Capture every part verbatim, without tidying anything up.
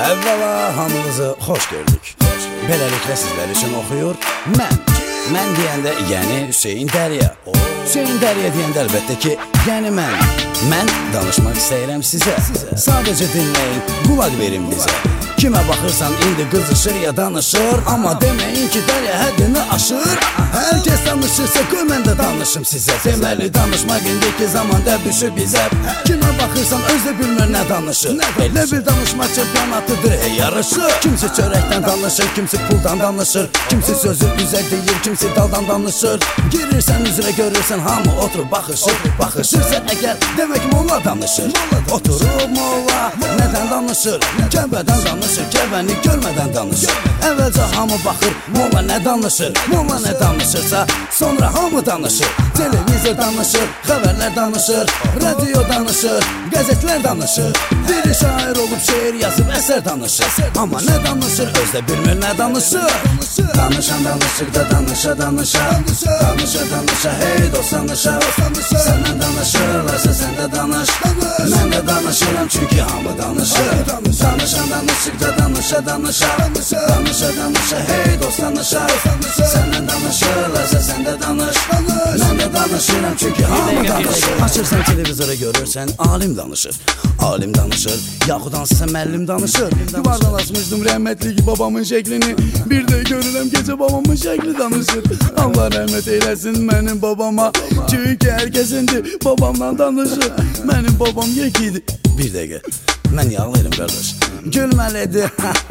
Əvvəla hamınızı xoş gördük. Beləliklə sizlər üçün oxuyur mən. Mən deyəndə, yəni Hüseyin Dəriyə. Hüseyin Dəriyə deyəndə əlbəttə ki, yəni mən. Mən danışmaq istəyirəm sizə. Sadəcə dinləyin, qulaq verin bizə. Kimə baxırsan indi qızışır ya danışır, amma deməyin ki Dəriyə həddini aşır. Hər kəs danışırsa qoy mən də danışım sizə. Deməli danışmaq indiki zamanda düşür bizə. Kimə baxırsan özü bilmir nə danışır. Elə bil danışmaq çempionatıdır hey yarışı. Kimsi çörəkdən danışır, kimsi puldan danışır, kimsi sözü üzə deyir, kimsi daldan danışır. Girirsən üzrə görürsən hamı oturub baxışır. Baxışırsa əgər demək molla danışır. Oturub molla nədən danışır? Kəbədən danışır, kəbəni görmədən danışır. Əvvəlcə hamı baxır, molla nə danışır? Molla nə danışırsa sonra hamı danışır. Televizor danışır, xəbərlər danışır, radio danışır, qəzetlər danışır. Biri şair olub şeir yazıb əsər danışır. Amma nə danışır özdə bilmir nə danışır. Danışan danışıqda danışa danışa, danışa danışa hey dost danışa. Səndən danışırlarsa sən də danış. Mən də danışıram çünki hamı danışır. Danışan danışıqda danışa danışa, danışa danışa hey dost danışa. Səndən danışırlarsa sən də danış. Mən də danışıram çünki hamı danışır. Açırsan televizora görürsən alim danışır. Alim danışır, yaxud hansısa müəllim danışır. Divardan asmışdım rəhmətli babamın şəklini. Bir də görürəm gecə babamın şəkli danışır. Allah rəhmət eyləsin mənim babama, çünki hər kəs indi babamla danışır. Mənim babam yek idi. Bir dəqiqə, mən yağlayırım qardaş. Gülməlidir.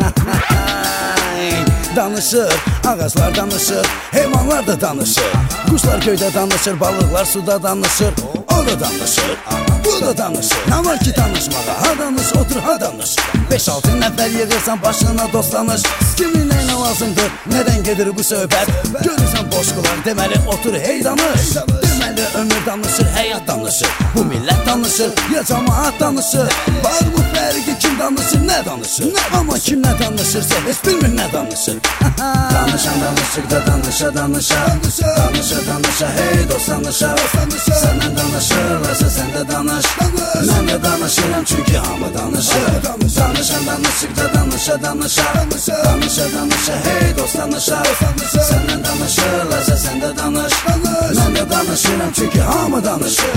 Danışır, ağaclar danışır, heyvanlar da danışır. Quşlar göydə danışır, balıqlar suda danışır. O da danışır, bu da danışır. Nə var ki danışmağa, ha danış, otur, ha danış. beş altı nəfər yığırsan başına dostlanış. Kimin nəyinə lazımdır, nədən gedir bu söhbət? Görürsən boş qulaq, deməli otur, hey danış. Deməli ömür danışır, həyat danışır. Bu millət danışır, ya cəmaat danışır. Var bu fərqi kim danışır, nə danışır? Amma kim nə danışırsa heç bilmir nə danışır. Danışan danışıqda danışa danışa, danışa danışa hey dost danışa. Səndən danışırlarsa sən də danış. Mən də danışıram çünki hamı danışır. Danışan danışıqda danışa danışa, danışa danışa hey dost danışa. Səndən danışırlarsa sən də danış. Mən də danışıram çünki hamı danışır.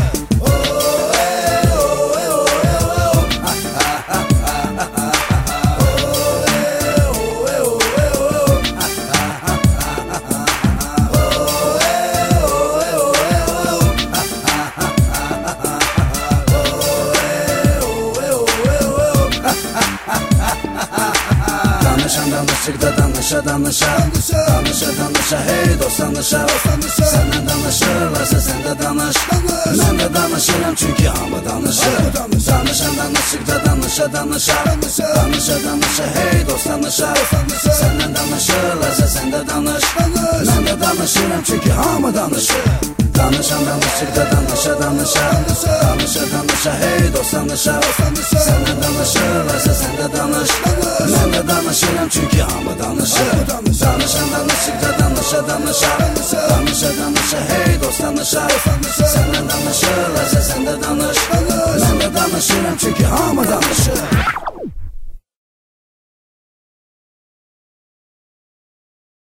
Danışan danışıqda danışa danışa, danışa danışa hey dost danışa. Səndən danışırlarsa sən də danış. Mən də danışıram çünki hamı danışır. Danışan danışıqda danışa danışa, danışa danışa hey dost danışa. Səndən danışırlarsa sən də danış. Mən də danışıram çünki hamı danışır. Danışan danışıqda danışa danışa, danışa danışa hey dost danışa. Səndən danışırlarsa sən də danış. Mən də danışıram çünki hamı danışır. Danışan danışıqda danışa danışa, danışa danışa hey dost danışa. Səndən danışırlarsa sən də danış. Mən də danışıram çünki hamı danışır.